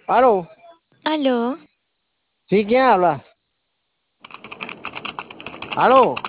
¿Aló? Aló, ¿Sí? ¿Quién habla? ¿Aló?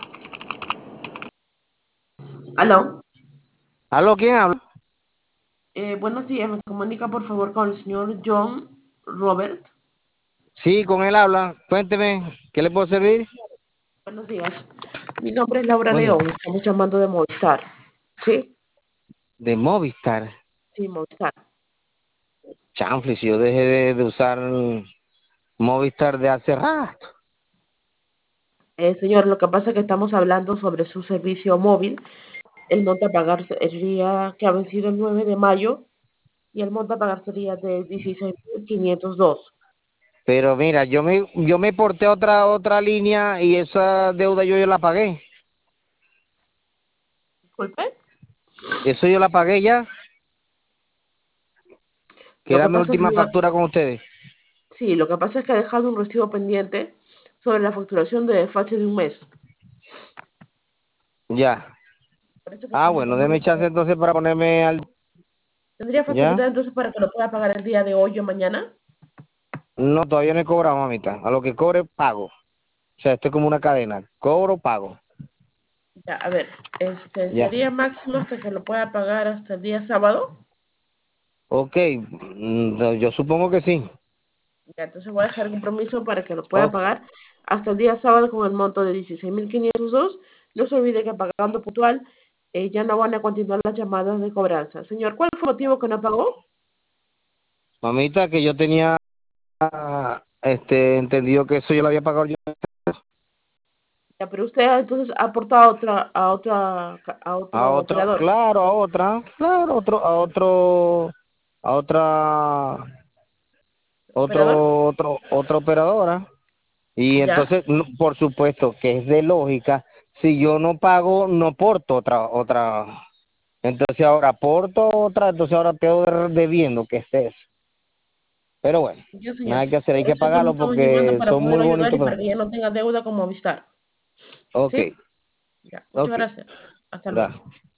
Aló, ¿Aló? ¿Quién habla? buenos días. ¿Me comunica por favor con el señor John Robert? Sí, con él habla. Cuénteme, ¿qué le puedo servir? Buenos días. Mi nombre es Laura Bueno, León. Estamos llamando de Movistar. ¿Sí? de Movistar. Sí, Movistar. Chanfle, si yo dejé de usar Movistar de hace rato. Señor, lo que pasa es que estamos hablando sobre su servicio móvil. El monto a pagar sería que ha vencido el 9 de mayo y el monto a pagar sería de 16.502. Pero mira, yo me porté a otra línea y esa deuda yo la pagué. Disculpe. Eso yo la pagué ya, que Lo era que mi pasa, última señor, factura con ustedes. sí, lo que pasa es que ha dejado un recibo pendiente sobre la facturación de desfase de un mes. Ya. Por eso que Ah, estamos bueno, llamando déme chance para... entonces para ponerme al... ¿Tendría ¿Ya? facilidad entonces para que lo pueda pagar el día de hoy o mañana? No, todavía no he cobrado, mamita. A lo que cobre, pago. O sea, esto es como una cadena. Cobro, pago. Ya, a ver, Ya. sería máximo hasta que lo pueda pagar hasta el día sábado. Ok, yo supongo que sí. Ya, entonces voy a dejar el compromiso para que lo pueda Ok, pagar hasta el día sábado con el monto de 16.502. No se olvide que pagando puntual ya no van a continuar las llamadas de cobranza. Señor, ¿cuál fue el motivo que no pagó? mamita, que yo tenía entendido que eso yo lo había pagado yo. Ya, pero usted entonces ha aportado a A otro otro, operador. claro, a otra, claro, a ¿Operador? otra operadora. Y Ya. entonces, por supuesto que es de lógica, si yo no pago, no porto otra. Entonces ahora porto otra, entonces ahora quedo debiendo, ¿qué es eso? Pero bueno, Ya, señor. nada que hacer, hay Por que eso es que lo pagarlo estamos llamando porque para son muy poder ayudar bonitos. y para que ya no tenga deuda con Movistar. Ok, ¿Sí? Ya. Muchas ok, gracias. Hasta luego. gracias.